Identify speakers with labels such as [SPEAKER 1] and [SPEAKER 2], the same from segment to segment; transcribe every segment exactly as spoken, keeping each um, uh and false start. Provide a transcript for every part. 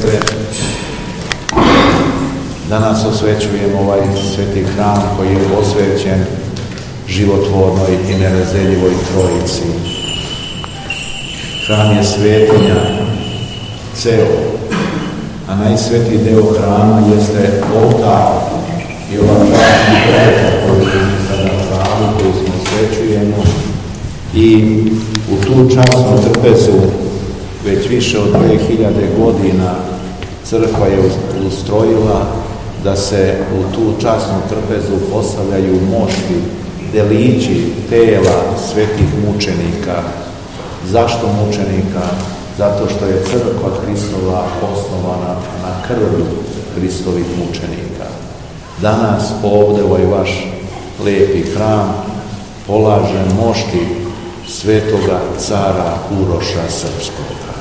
[SPEAKER 1] sestre, danas osvećujemo ovaj sveti hram koji je posvećen životvornoj i nerazdeljivoj Trojici. Hram je svetinja ceo, a najsvetiji deo hrama jeste oltar i ova časna kreta koju mi sada na hramu, koju smo osvećujemo, i u tu časnu trpezu već više od dve hiljade godina crkva je ustrojila da se u tu časnu trpezu postavljaju mošti, delići tela svetih mučenika. Zašto mučenika? Zato što je crkva Hristova osnovana na krvlju Hristovih mučenika. Danas ovdje ovaj vaš lepi hram polaže mošti svetoga cara Uroša Srpskoga.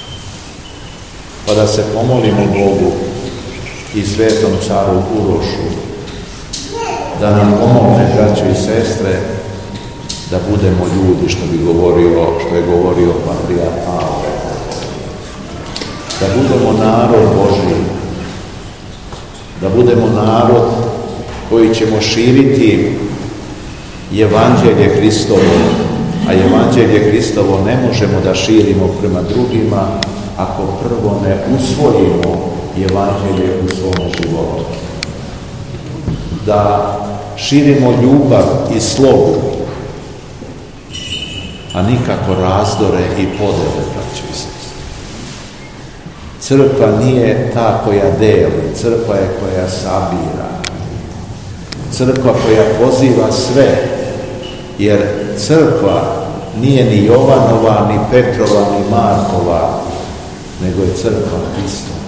[SPEAKER 1] Pa da se pomolimo Bogu i svetom caru Urošu da nam pomogne, braćo i sestre, da budemo ljudi, što bi govorio, što je govorio patrijarh Pavle. Da budemo narod Božji, da budemo narod koji ćemo širiti evanđelje Hristovo, a evanđelje Hristovo ne možemo da širimo prema drugima ako prvo ne usvojimo evanđelje u svom životu. Da širimo ljubav i slogu, a nikako razdore i podele, braćo i sestre. Crkva nije ta koja deli, crkva je koja sabira. Crkva koja poziva sve, jer crkva nije ni Jovanova, ni Petrova, ni Markova, nego je crkva Hristova.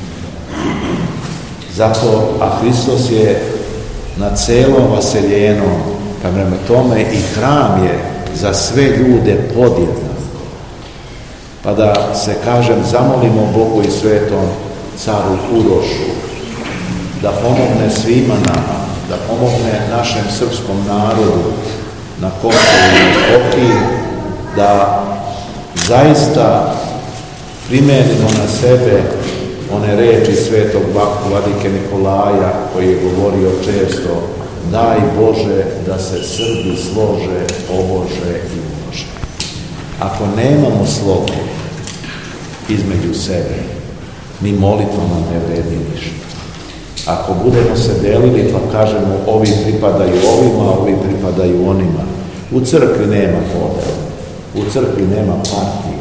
[SPEAKER 1] Zato, a Hristos je na celom vaseljenom, pa prema tome i hram je za sve ljude podjednak. Pa da se, kažem, zamolimo Bogu i svetom caru Urošu da pomogne svima nama, da pomogne našem srpskom narodu na Kosovu i Metohiji, da zaista primenimo na sebe one reči svetog vladike Nikolaja koji je govorio često: daj Bože da se Srbi slože, pobože i množe. Ako nemamo slogu između sebe, ni molitvama ne vredi ništa. Ako budemo se delili pa kažemo ovi pripadaju ovima, ovi pripadaju onima, u crkvi nema podela, u crkvi nema partija.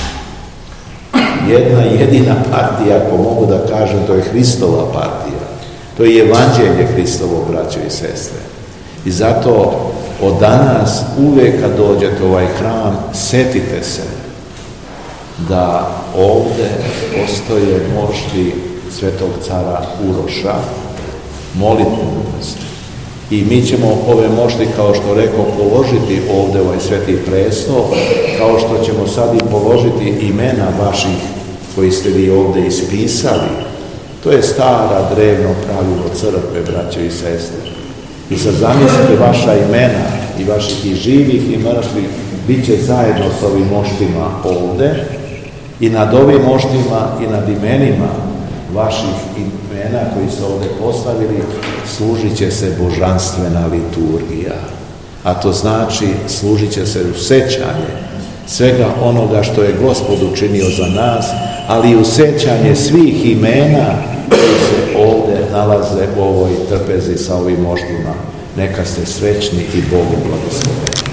[SPEAKER 1] Jedna jedina partija, ako mogu da kažem, to je Hristova partija. To je evanđelje Hristovo, braćo i sestre. I zato od danas uvek kad dođete u ovaj hram, setite se da ovde postoje mošti svetog cara Uroša, molitveno se. I mi ćemo ove mošti, kao što rekao, položiti ovde ovaj sveti presto, kao što ćemo sad i položiti imena vaših koji ste vi ovde ispisali. To je stara, drevno pravilo crkve, braćo i sestre. I sad zamislite vaša imena i vaših i živih i mrtvih bit će zajedno s ovim moštima ovde, i nad ovim moštima i nad imenima vaših imena koji su ovde postavili služit će se božanstvena liturgija. A to znači služit će se u sećanje svega onoga što je Gospod učinio za nas, ali i u sećanje svih imena koji se ovde nalaze u ovoj trpezi sa ovim moštima. Neka ste srećni i Bogu blagosloveni.